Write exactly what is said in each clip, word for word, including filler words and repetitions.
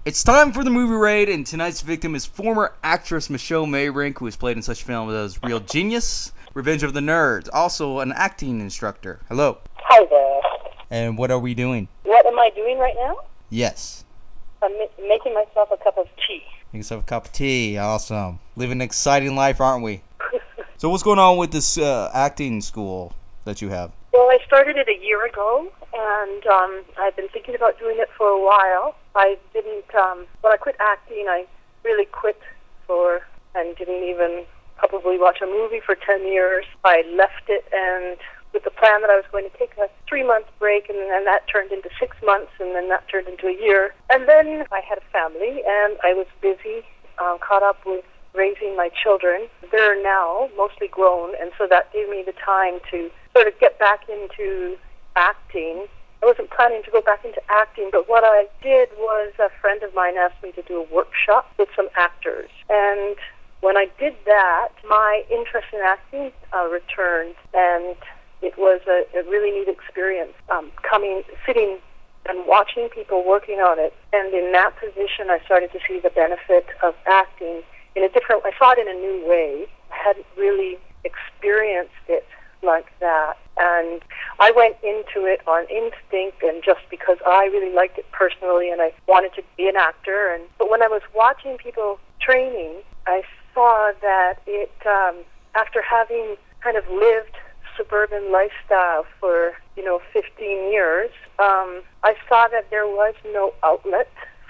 It's time for the movie raid, and tonight's victim is former actress Michelle Maybrink, who has played in such films as Real Genius, Revenge of the Nerds, also an acting instructor. Hello. Hi there. And what are we doing? What am I doing right now? Yes. I'm ma- making myself a cup of tea. Making yourself a cup of tea. Awesome. Living an exciting life, aren't we? So what's going on with this uh, acting school that you have? Well, I started it a year ago, and um, I've been thinking about doing it for a while. I didn't, um, when I quit acting, I really quit for, and didn't even probably watch a movie for ten years. I left it, and with the plan that I was going to take a three-month break, and then that turned into six months, and then that turned into a year. And then I had a family, and I was busy, um, caught up with raising my children. They're now mostly grown, and so that gave me the time to sort of get back into acting. I wasn't planning to go back into acting, but what I did was a friend of mine asked me to do a workshop with some actors. And when I did that, my interest in acting uh, returned, and it was a, a really neat experience, um, coming, sitting and watching people working on it. And in that position, I started to see the benefit of acting in a different, I saw it in a new way. I hadn't really experienced it like that. And I went into it on instinct and just because I really liked it personally and I wanted to be an actor. And but when I was watching people training, I saw that it, um, after having kind of lived suburban lifestyle for, you know, fifteen years, um, I saw that there was no outlet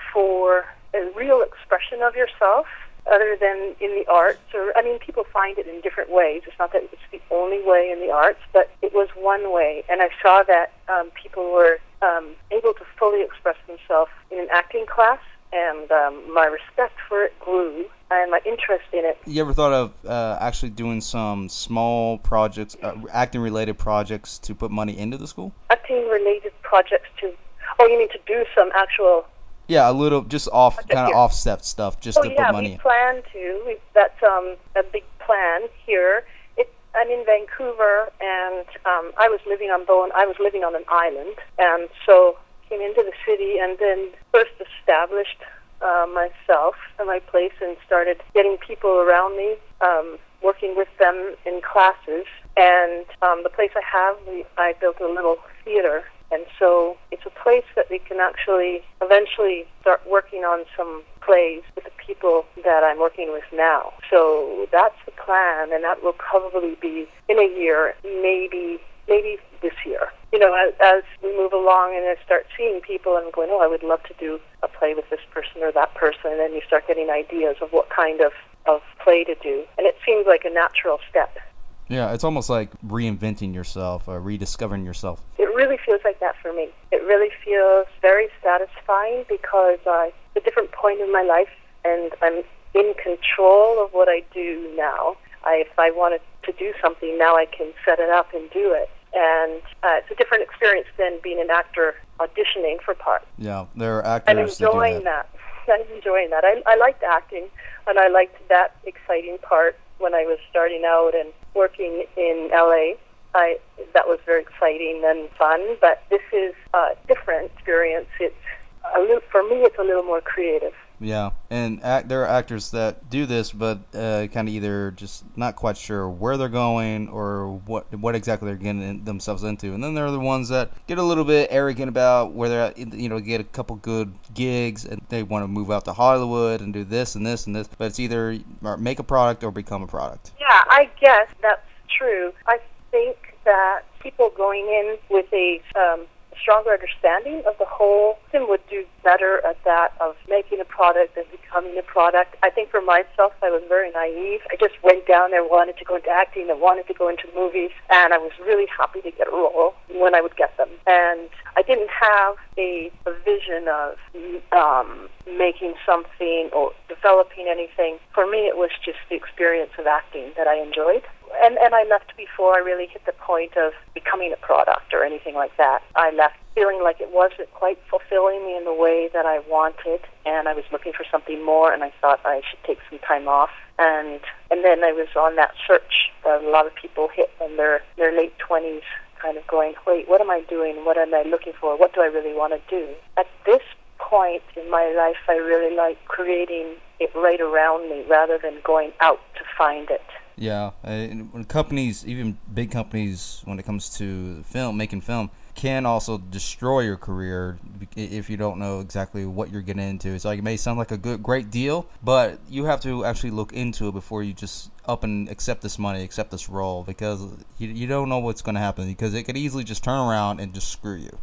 for a real expression of yourself other than in the arts. Or I mean, people find it in different ways. It's not that it's the only way in the arts, but it was one way. And I saw that um, people were um, able to fully express themselves in an acting class, and um, my respect for it grew, and my interest in it. You ever thought of uh, actually doing some small projects, uh, acting-related projects to put money into the school? Acting-related projects to, oh, you mean to do some actual... Yeah, a little, just off, kind of here. offset stuff, just oh, to yeah, put money we in. plan to. We, that's um, a big plan here. It, I'm in Vancouver, and um, I was living on Bowen. I was living on an island, and so came into the city, and then first established uh, myself and my place, and started getting people around me, um, working with them in classes. And um, the place I have, we, I built a little theater. And so it's a place that we can actually eventually start working on some plays with the people that I'm working with now. So that's the plan, and that will probably be in a year, maybe maybe this year. You know, as, as we move along and I start seeing people and going, oh, I would love to do a play with this person or that person, and then you start getting ideas of what kind of, of play to do. And it seems like a natural step. Yeah, it's almost like reinventing yourself, or rediscovering yourself. It really feels like that for me. It really feels very satisfying because uh, it's a different point in my life, and I'm in control of what I do now. I, if I wanted to do something, now I can set it up and do it. And uh, it's a different experience than being an actor auditioning for parts. Yeah, there are I'm actors that do enjoying that. that. I'm enjoying that. I, I liked acting, and I liked that exciting part when I was starting out and working in L A. I, that was very exciting and fun, but this is a different experience. It's a little, for me, it's a little more creative. Yeah, and act, there are actors that do this, but uh, kind of either just not quite sure where they're going or what what exactly they're getting in, themselves into. And then there are the ones that get a little bit arrogant about where they're at, you know, get a couple good gigs and they want to move out to Hollywood and do this and this and this. But it's either make a product or become a product. Yeah, I guess that's true. I think that people going in with a um, stronger understanding of the whole thing would do better at that, of making a product and becoming a product. I think for myself, I was very naive. I just went down there, wanted to go into acting, and wanted to go into movies, and I was really happy to get a role when I would get them. And I didn't have a, a vision of um, making something or developing anything. For me, it was just the experience of acting that I enjoyed. And, and I left before I really hit the point of becoming a product or anything like that. I left feeling like it wasn't quite fulfilling me in the way that I wanted, and I was looking for something more, and I thought I should take some time off. And and then I was on that search that a lot of people hit in their, their late twenties, kind of going, wait, what am I doing? What am I looking for? What do I really want to do? At this point in my life, I really like creating it right around me rather than going out to find it. Yeah, and when companies, even big companies, when it comes to film, making film, can also destroy your career if you don't know exactly what you're getting into. It's like it may sound like a good, great deal, but you have to actually look into it before you just up and accept this money, accept this role, because you you don't know what's going to happen, because it could easily just turn around and just screw you.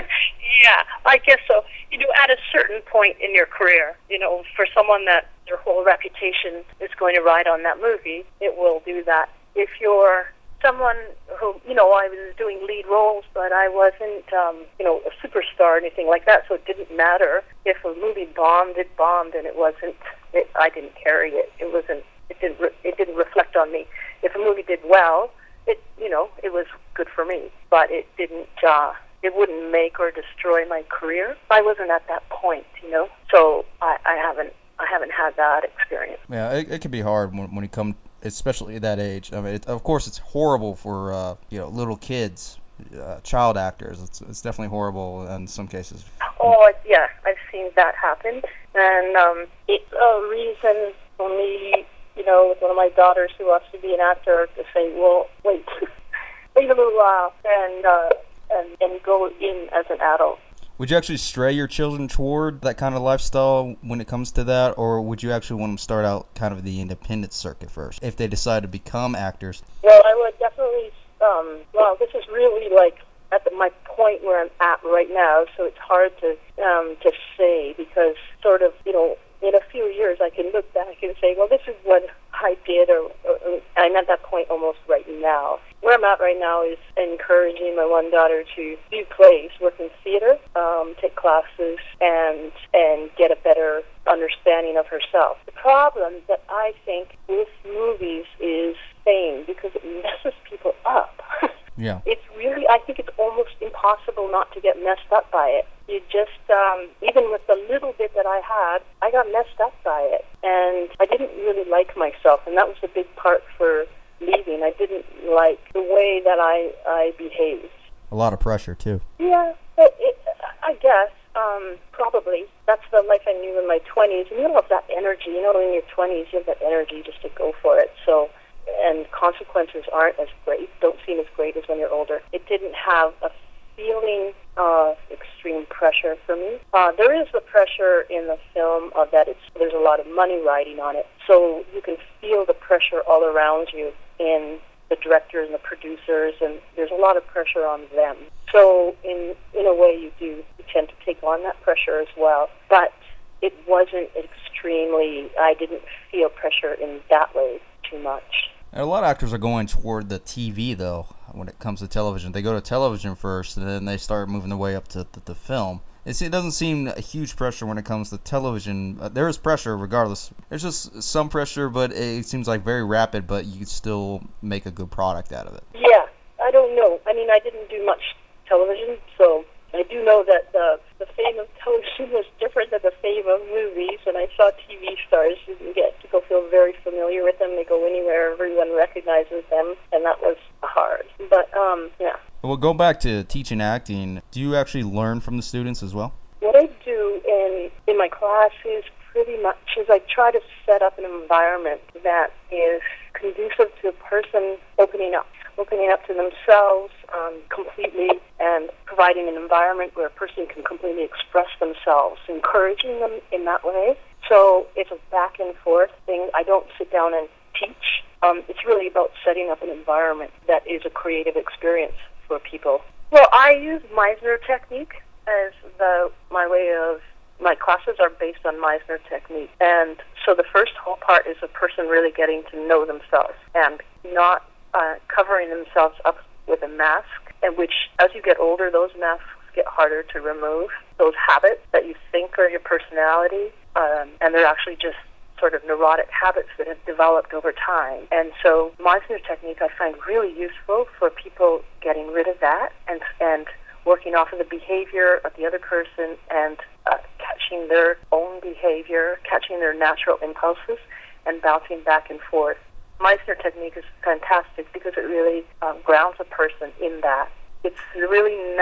Yeah, I guess so. You know, at a certain point in your career, you know, for someone that their whole reputation is going to ride on that movie, it will do that. If you're someone who, you know, I was doing lead roles, but I wasn't, um, you know, a superstar or anything like that, so it didn't matter. If a movie bombed, it bombed, and it wasn't, it, I didn't carry it. It wasn't, it didn't, re- it didn't reflect on me. If a movie did well, it, you know, it was good for me, but it didn't, uh, it wouldn't make or destroy my career. I wasn't at that point, you know, so I, I haven't, I haven't had that experience. Yeah, it, it can be hard when, when you come, especially at that age. I mean, it, of course, it's horrible for uh, you know, little kids, uh, child actors. It's it's definitely horrible in some cases. Oh yeah, I've seen that happen, and um, it's a reason for me, you know, with one of my daughters who wants to be an actor, to say, well, wait, wait a little while, and uh, and and go in as an adult. Would you actually stray your children toward that kind of lifestyle when it comes to that, or would you actually want them to start out kind of the independent circuit first, if they decide to become actors? Well, I would definitely, um, well, this is really like at the, my point where I'm at right now, so it's hard to um, to say, because sort of, you know, in a few years I can look back and say, well, this is what I did, or, or, or I'm at that point almost right now. Where I'm at right now is encouraging my one daughter to do plays, work in theater, um, take classes, and and get a better understanding of herself. The problem that I think with movies is fame, because it messes people up. Yeah. It's really, I think it's almost impossible not to get messed up by it. You just, um, even with the little bit that I had, I got messed up by it. And I didn't really like myself, and that was a big part for leaving. I didn't like the way that I, I behaved. A lot of pressure, too. Yeah, it, it, I guess, um, probably. That's the life I knew in my twenties. And you don't have that energy. You know, in your twenties, you have that energy just to go for it. So, and consequences aren't as great, don't seem as great as when you're older. It didn't have a feeling of extreme pressure for me. Uh, there is the pressure in the film of that it's there's a lot of money riding on it, so you can feel the pressure all around you in the directors and the producers, and there's a lot of pressure on them. So in in a way, you do you tend to take on that pressure as well. But it wasn't extremely. I didn't feel pressure in that way too much. And a lot of actors are going toward the T V, though, when it comes to television. They go to television first, and then they start moving their way up to the, the film. It's, it doesn't seem a huge pressure when it comes to television. Uh, there is pressure regardless. There's just some pressure, but it seems like very rapid, but you can still make a good product out of it. Yeah, I don't know. I mean, I didn't do much television, so I do know that the, the fame of television was different than the fame of movies. When I saw T V stars, you can get to go feel very familiar with them. They go anywhere, everyone recognizes them, and that was hard. But, um, yeah. Well, go back to teaching acting. Do you actually learn from the students as well? What I do in, in my classes pretty much is I try to set up an environment that is conducive to a person opening up. opening up to themselves um, completely, and providing an environment where a person can completely express themselves, encouraging them in that way. So it's a back and forth thing. I don't sit down and teach. Um, it's really about setting up an environment that is a creative experience for people. Well, I use Meisner technique as the my way of, my classes are based on Meisner technique. And so the first whole part is a person really getting to know themselves and not Uh, covering themselves up with a mask, and which, as you get older, those masks get harder to remove. Those habits that you think are your personality, um, and they're actually just sort of neurotic habits that have developed over time. And so Meisner technique I find really useful for people getting rid of that and and working off of the behavior of the other person, and uh, catching their own behavior, catching their natural impulses, and bouncing back and forth. Meisner technique is fantastic because it really um, grounds a person in that. It's a really nice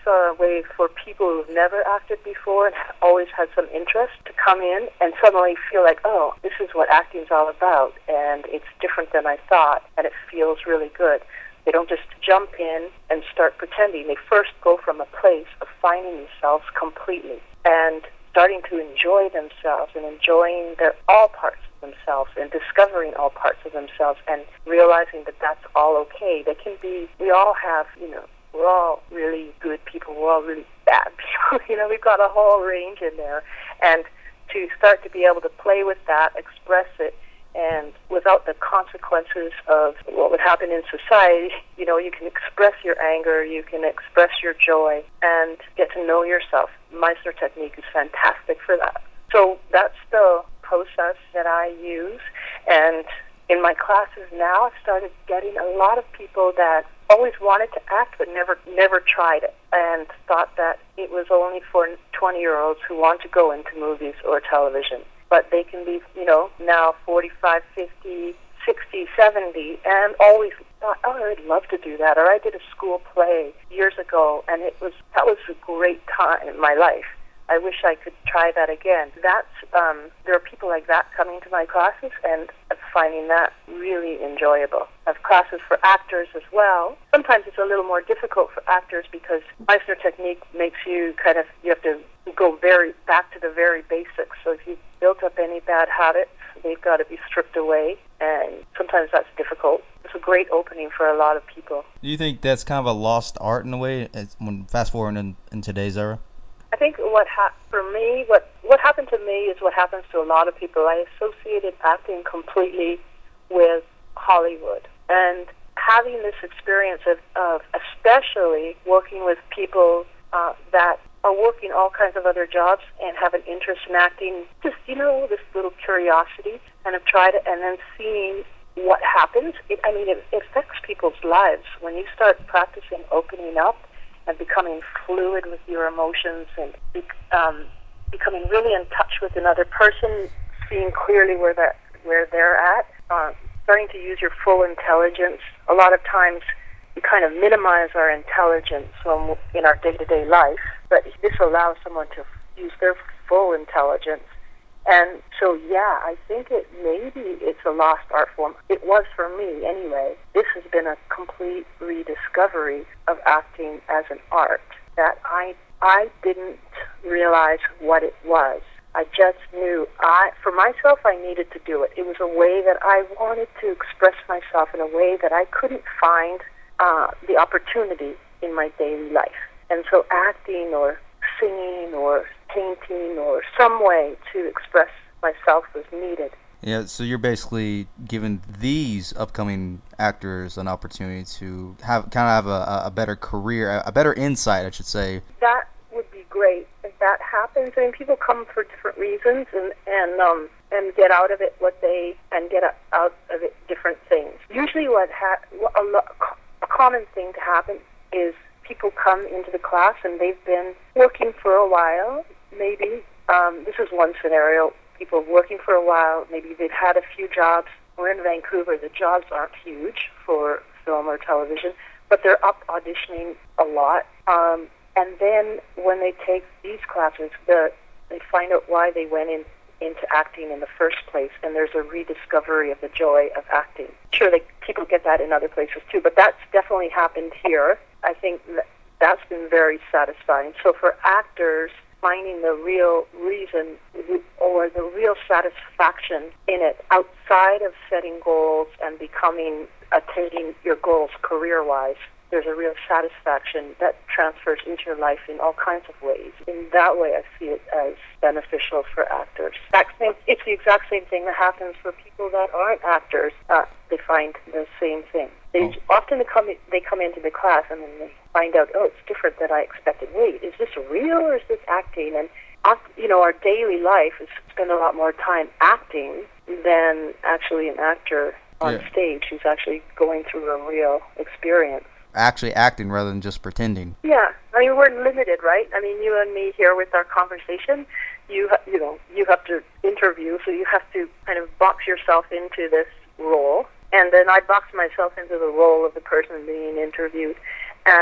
a way for people who've never acted before and have always had some interest to come in and suddenly feel like, oh, this is what acting's all about, and it's different than I thought, and it feels really good. They don't just jump in and start pretending. They first go from a place of finding themselves completely and starting to enjoy themselves and enjoying their all parts of themselves and discovering all parts of themselves and realizing that that's all okay. They can be, we all have, you know, we're all really good people, we're all really bad people. You know, we've got a whole range in there. And to start to be able to play with that, express it, and without the consequences of what would happen in society, you know, you can express your anger, you can express your joy, and get to know yourself. Meisner technique is fantastic for that. So that's the process that I use. And in my classes now, I've started getting a lot of people that always wanted to act but never never tried it and thought that it was only for twenty-year-olds who want to go into movies or television. But they can be, you know, now forty-five, fifty, sixty, seventy, and always thought, oh, I'd love to do that. Or I did a school play years ago, and it was that was a great time in my life. I wish I could try that again. That's um, there are people like that coming to my classes, and I'm finding that really enjoyable. I have classes for actors as well. Sometimes it's a little more difficult for actors because Meisner technique makes you kind of, you have to go very back to the very basics. So if you've built up any bad habits, they've got to be stripped away, and sometimes that's difficult. It's a great opening for a lot of people. Do you think that's kind of a lost art in a way, as when fast forward in, in today's era? I think what ha- for me, what what happened to me is what happens to a lot of people. I associated acting completely with Hollywood, and having this experience of, of especially working with people uh, that are working all kinds of other jobs and have an interest in acting, just, you know, this little curiosity, and have tried it, and then seeing what happens. It, I mean, it, it affects people's lives. When you start practicing opening up and becoming fluid with your emotions and um, becoming really in touch with another person, seeing clearly where they're, where they're at, uh, starting to use your full intelligence. A lot of times we kind of minimize our intelligence when, in our day-to-day life, but this allows someone to use their full intelligence. And so, yeah, I think it maybe it's a lost art form. It was for me anyway. This has been a complete rediscovery of acting as an art that I I didn't realize what it was. I just knew I, for myself, I needed to do it. It was a way that I wanted to express myself in a way that I couldn't find uh, the opportunity in my daily life. And so acting or singing or painting or some way to express myself was needed. Yeah, so you're basically giving these upcoming actors an opportunity to have kind of have a, a better career, a better insight, I should say. That would be great if that happens. I mean, people come for different reasons and and um and get out of it what they and get out of it different things. Usually, what ha- a, lo- a common thing to happen is people come into the class and they've been working for a while. Maybe um, this is one scenario. People working for a while. Maybe they've had a few jobs. We're in Vancouver. The jobs aren't huge for film or television, but they're up auditioning a lot. Um, and then when they take these classes, the, they find out why they went in, into acting in the first place, and there's a rediscovery of the joy of acting. Sure, they, people get that in other places too, but that's definitely happened here. I think that that's been very satisfying. So for actors, finding the real reason or the real satisfaction in it outside of setting goals and becoming, attaining your goals career-wise, there's a real satisfaction that transfers into your life in all kinds of ways. In that way, I see it as beneficial for actors. It's the exact same thing that happens for people that aren't actors. Uh, they find the same thing. They oh. often they come they come into the class and then they find out, oh, it's different than I expected. Wait, is this real or is this acting? And you know, our daily life is spend a lot more time acting than actually an actor on yeah. stage who's actually going through a real experience. Actually acting rather than just pretending. Yeah, I mean, we're limited, right? I mean, you and me here with our conversation, you ha- you know, you have to interview, so you have to kind of box yourself into this role, and then I box myself into the role of the person being interviewed, and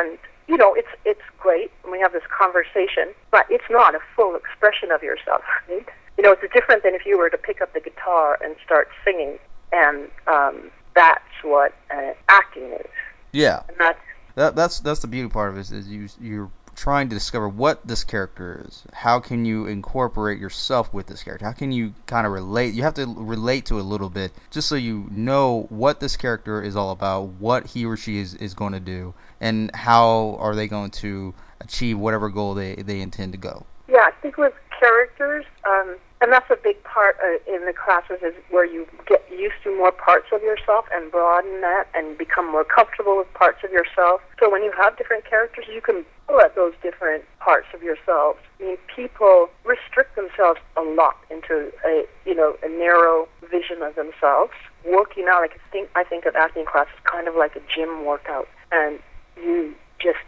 you know, it's it's great, and we have this conversation, but it's not a full expression of yourself, right? You know, it's different than if you were to pick up the guitar and start singing, and um, that's what uh, acting is. Yeah, and that's that, that's that's the beauty part of it, is you you're trying to discover what this character is. How can you incorporate yourself with this character? How can you kind of relate? You have to relate to it a little bit, just so you know what this character is all about, what he or she is, is going to do, and how are they going to achieve whatever goal they, they intend to go. Yeah, I think with characters, um, and that's a big part uh, in the classes, is where you get used to more parts of yourself and broaden that and become more comfortable with parts of yourself. So when you have different characters, you can pull at those different parts of yourselves. I mean, people restrict themselves a lot into a, you know, a narrow vision of themselves. Working out, like I think, I think of acting class as kind of like a gym workout, and you just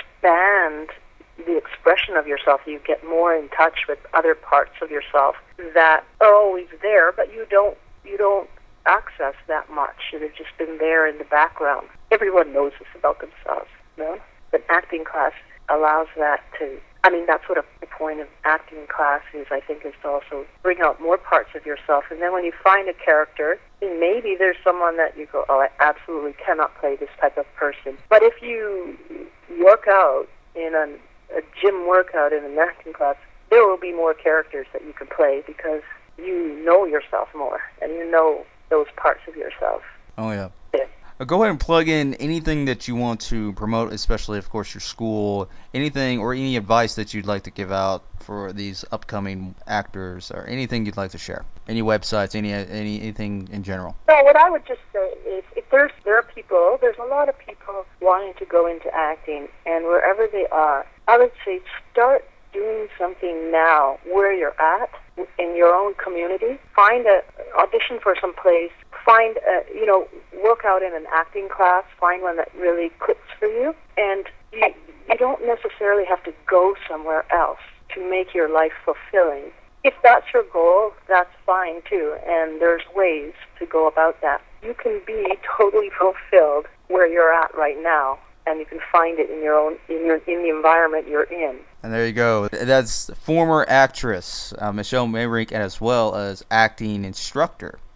expand the expression of yourself. You get more in touch with other parts of yourself that are always there, but you don't you don't access that much. They've just been there in the background. Everyone knows this about themselves, you know? But acting class allows that to, I mean, that's what a, the point of acting class is, I think, is to also bring out more parts of yourself. And then when you find a character, maybe there's someone that you go, oh, I absolutely cannot play this type of person. But if you work out in an a gym workout in an acting class, there will be more characters that you can play because you know yourself more and you know those parts of yourself. Oh, yeah. Yeah. Uh, Go ahead and plug in anything that you want to promote, especially, of course, your school, anything or any advice that you'd like to give out for these upcoming actors, or anything you'd like to share. Any websites, any, any anything in general. So what I would just say is, if there's there are people, there's a lot of people wanting to go into acting, and wherever they are, I would say start doing something now where you're at in your own community. Find a audition for some place. Find a, you know, work out in an acting class. Find one that really clicks for you, and you, you don't necessarily have to go somewhere else to make your life fulfilling. If that's your goal, that's fine too, and there's ways to go about that. You can be totally fulfilled where you're at right now, and you can find it in your own in your in the environment you're in. And there you go. That's former actress uh, Michelle Mayrick, as well as acting instructor